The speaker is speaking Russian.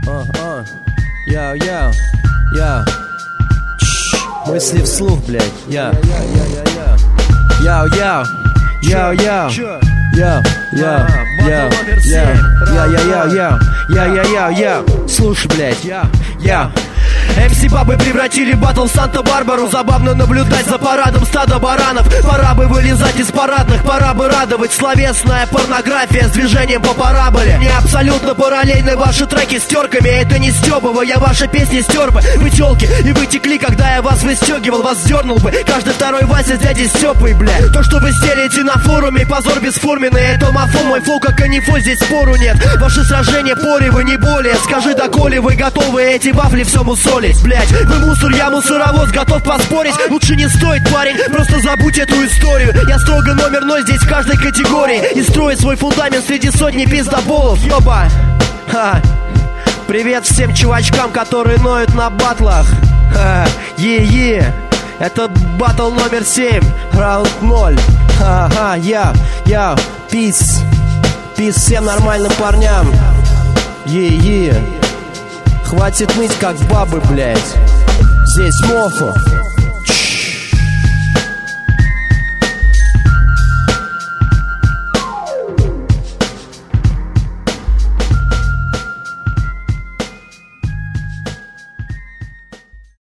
Я. Мысли вслух, блядь. Я. Слушай, блядь. MC-бабы превратили баттл в Санта-Барбару. Забавно наблюдать за парадом стада баранов. Пора бы вылезать из парадных, пора бы радовать. Словесная порнография с движением по параболе. Не абсолютно параллельны ваши треки с терками. Это не стёбывая ваши песни стер бы. Вы тёлки, и вы текли, когда я вас выстёгивал. Вас дернул бы каждый второй Вася с дядей Стёпой, бля. То, что вы стелите на форуме, позор бесформенный. Это мафон, мой флоу как канифоль, здесь спору нет. Ваши сражения поревы, не более. Скажи, доколе вы готовы эти вафли все мусолить? Блять, вы мусор, я мусоровоз, готов поспорить. Лучше не стоит, парень, просто забудь эту историю. Я строго номерной здесь в каждой категории. И строит свой фундамент среди сотни пиздоболов. Ёба, ха. Привет всем чувачкам, которые ноют на батлах. Е-е. Это батл номер 7, раунд 0. Ха-ха, я, пис. Пис всем нормальным парням. Е-е. Хватит ныть, как бабы, блядь. Здесь Мофо.